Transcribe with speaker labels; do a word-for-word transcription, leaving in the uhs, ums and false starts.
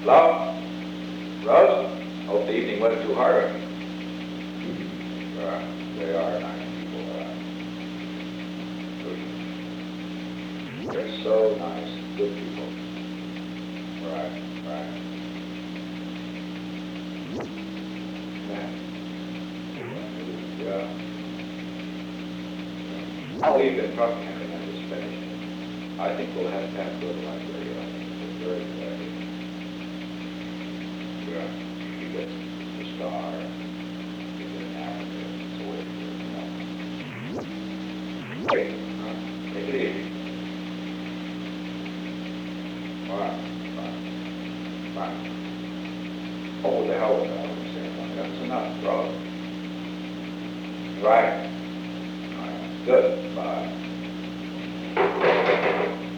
Speaker 1: Hello? Rose? Hope the evening wasn't too hard on you. Uh, they are nice people. Uh, they're so nice, good people. Right, right. Yeah. Yeah. Oh, we've been talking, I think I just finished. I think we'll have to have to go to the library. I think it's a very good idea. Yeah. You get the star, you get an actor, it's a way to do it, you know. Okay, uh, take it easy. All right, bye. Bye. Oh, the hell with that, I'm saying, that's enough, bro. Right. All right, good, bye.